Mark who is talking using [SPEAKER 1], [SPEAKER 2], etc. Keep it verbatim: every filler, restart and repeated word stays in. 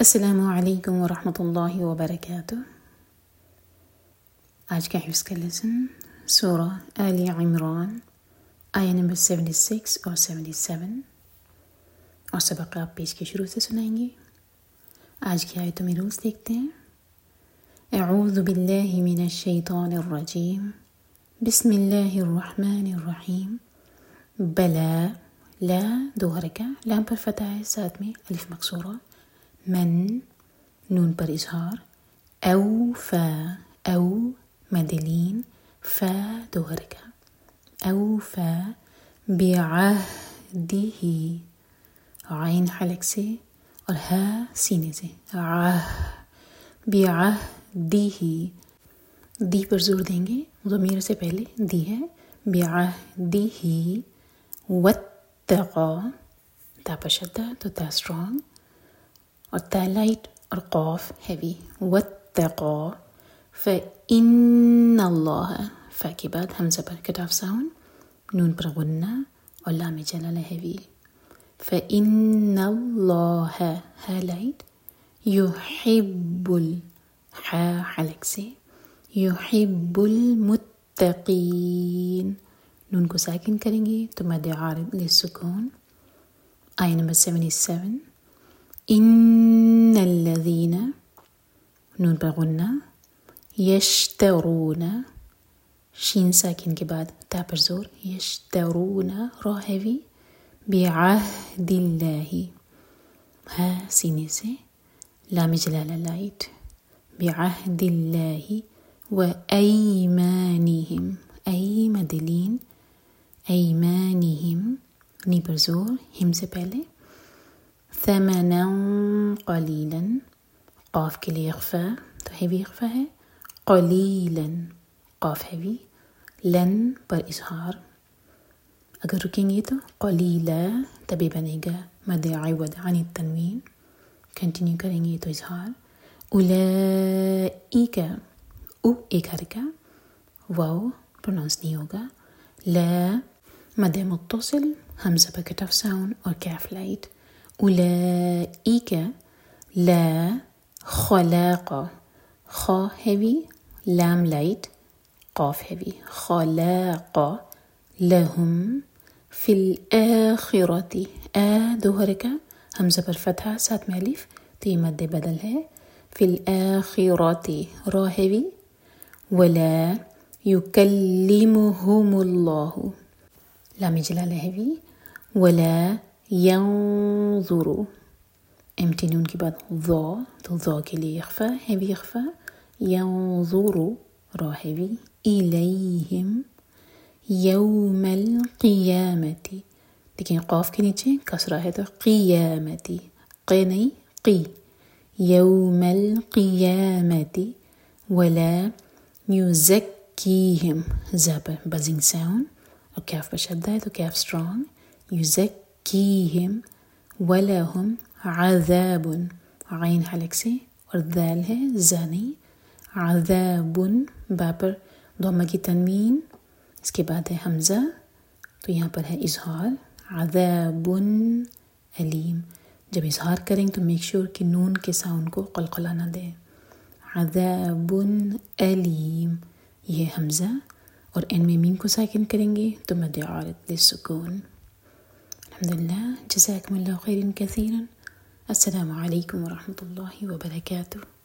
[SPEAKER 1] السلام علیکم ورحمۃ اللہ وبرکاتہ۔ آج کا حفظ کا لیسن سورہ آل عمران آیہ نمبر سیونٹی سکس اور سیونٹی سیون، اور سبق آپ پیش کے شروع سے سنائیں گے۔ آج کی آیتوں میں روز دیکھتے ہیں۔ اعوذ باللہ من الشیطان الرجیم، بسم اللہ الرحمن الرحیم۔ بلا، لا دو حرکہ، لام پر فتح ہے، ساتھ میں الف مکسورہ۔ من، نون پر اظہار۔ اوفا، او مدلین، فا دو حرکہ۔ اوفا بعہدہ، عین حلق سے اور ہا سینے سے، عہ بعہدہ، دی پر زور دیں گے، ضمیر سے پہلے دی ہے۔ بعہدہ واتقا، تا پر شدہ تو تا اسٹرانگ اور تا لائٹ اور قاف ہیوی۔ واتقا فإن اللہ، فا کے بعد حمزہ پر کٹ آف ساؤنڈ، نون پر غنہ اور لام جلالہ ہیوی۔ فإن اللہ، ہا لائٹ، یحب ال، ہا حلق سے، یحب المتقین، نون کو ساکن کریں گے تو مد عارض للسکون۔ آیہ نمبر سیونٹی سیون۔ ان الذین، نون پر غنہ، یشترون، شین ساکن کے بعد تا پر زور، یشترون، را ہیوی، بعہد اللہ، ہا سینے سے، لام جلالہ لائٹ، بعہد اللہ و ایمانہم، ای مدلین، ایمانہم، نی پر زور، ہم سے پہلے۔ ثمنا قلیلا، قاف کے لیے اخفا تو ہیوی اخفا ہے، قلیلا، قاف ہیوی، لن پر اظہار، اگر رکیں گے تو قلیلا تبھی بنے گا مد عوض عن التنوین، کنٹینیو کریں گے تو اظہار۔ اولئک، او ایک حرکہ، واو پروناؤنس نہیں ہوگا۔ لا مد متصل، حمزہ پر کٹ آف ساؤنڈ اور کیف لائٹ۔ اولئک لا خلاق، خا ہیوی، لام لائٹ، قاف ہیوی، خلاق لہم فی الآخرۃ، آ دو حرکہ، حمزہ پر فتحہ، ساتھ میں الف تو یہ مد بدل ہے۔ فی الآخرۃ، را ہیوی، ولا یکلمہم اللہ، لام جلالہ ہیوی، ولا ینظر، امٹی نون کے بعد ضا تو ضا کے لیے اخفا، ہیوی اخفا، ینظر، را ہیوی، الیہم یوم القیامۃ، دیکھیں قاف کے نیچے کسرہ ہے تو قیامتی، قی نہیں قی، یوم القیامۃ، ولا یزکیہم، زا پر بزنگ ساؤنڈ اور کیف پر شدہ ہے تو کیف اسٹرانگ، یزکیہم ولہم عذاب، عین حلق سے اور ذال ہے زا نہیں، عذاب، با پر ضمہ کی تنوین، اس کے بعد ہے حمزہ تو یہاں پر ہے اظہار، عذاب علیم، جب اظہار کریں تو میک شور کہ نون کے ساؤنڈ کو قلقلہ نہ دیں۔ عذاب علیم، یہ حمزہ اور این میں میم کو ساکن کریں گے تو مد عارض للسکون۔ الحمدللہ، جزاکم اللہ خیرا کثیرا۔ السلام علیکم ورحمۃ اللہ وبرکاتہ۔